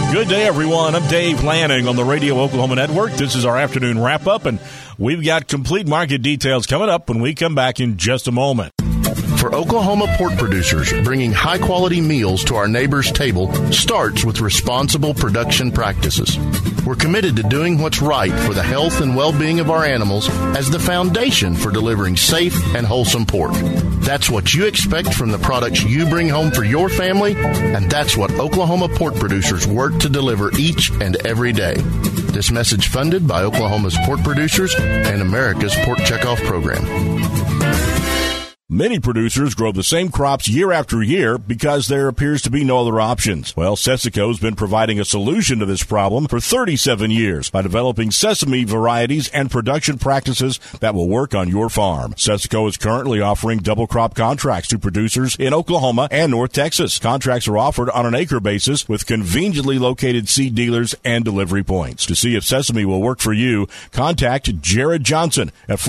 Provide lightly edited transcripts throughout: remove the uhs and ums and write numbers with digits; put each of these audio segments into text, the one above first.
Good day, everyone. I'm Dave Lanning on the Radio Oklahoma Network. This is our afternoon wrap-up, and we've got complete market details coming up when we come back in just a moment. For Oklahoma pork producers, bringing high-quality meals to our neighbors' table starts with responsible production practices. We're committed to doing what's right for the health and well-being of our animals as the foundation for delivering safe and wholesome pork. That's what you expect from the products you bring home for your family, and that's what Oklahoma pork producers work to deliver each and every day. This message funded by Oklahoma's pork producers and America's Pork Checkoff Program. Many producers grow the same crops year after year because there appears to be no other options. Well, Sessico has been providing a solution to this problem for 37 years by developing sesame varieties and production practices that will work on your farm. Sessico is currently offering double crop contracts to producers in Oklahoma and North Texas. Contracts are offered on an acre basis with conveniently located seed dealers and delivery points. To see if sesame will work for you, contact Jared Johnson at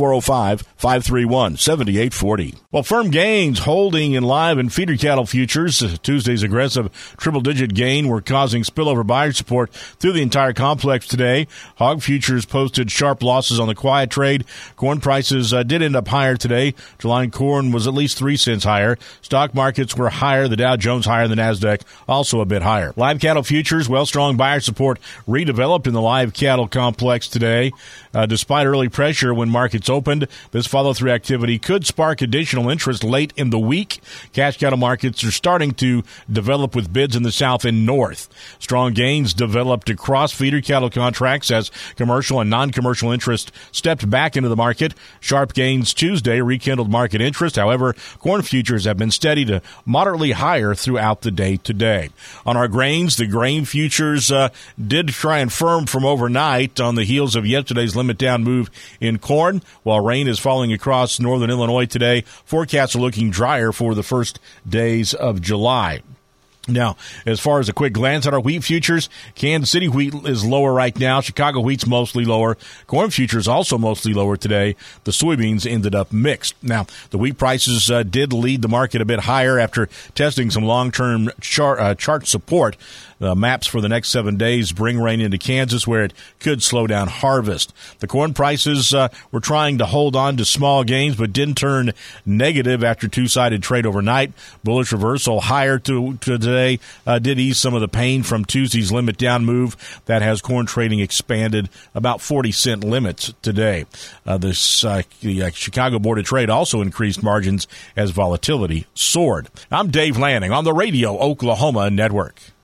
405-531-7840. Well, firm gains holding in live and feeder cattle futures. Tuesday's aggressive triple-digit gain were causing spillover buyer support through the entire complex today. Hog futures posted sharp losses on the quiet trade. Corn prices did end up higher today. July corn was at least 3 cents higher. Stock markets were higher. The Dow Jones higher than the NASDAQ, also a bit higher. Live cattle futures, well, strong buyer support redeveloped in the live cattle complex today. Despite early pressure when markets opened, this follow-through activity could spark additional interest late in the week. Cash cattle markets are starting to develop with bids in the south and north. Strong gains developed across feeder cattle contracts as commercial and non-commercial interest stepped back into the market. Sharp gains Tuesday rekindled market interest. However, corn futures have been steady to moderately higher throughout the day today. On our grains, the grain futures did try and firm from overnight on the heels of yesterday's limit down move in corn. While rain is falling across northern Illinois today, forecasts are looking drier for the first days of July. Now, as far as a quick glance at our wheat futures, Kansas City wheat is lower right now. Chicago wheat's mostly lower. Corn futures also mostly lower today. The soybeans ended up mixed. Now, the wheat prices did lead the market a bit higher after testing some long-term chart support. The maps for the next 7 days bring rain into Kansas, where it could slow down harvest. The corn prices were trying to hold on to small gains, but didn't turn negative after two-sided trade overnight. Bullish reversal higher to today did ease some of the pain from Tuesday's limit down move that has corn trading expanded about 40-cent limits today. The Chicago Board of Trade also increased margins as volatility soared. I'm Dave Lanning on the Radio Oklahoma Network.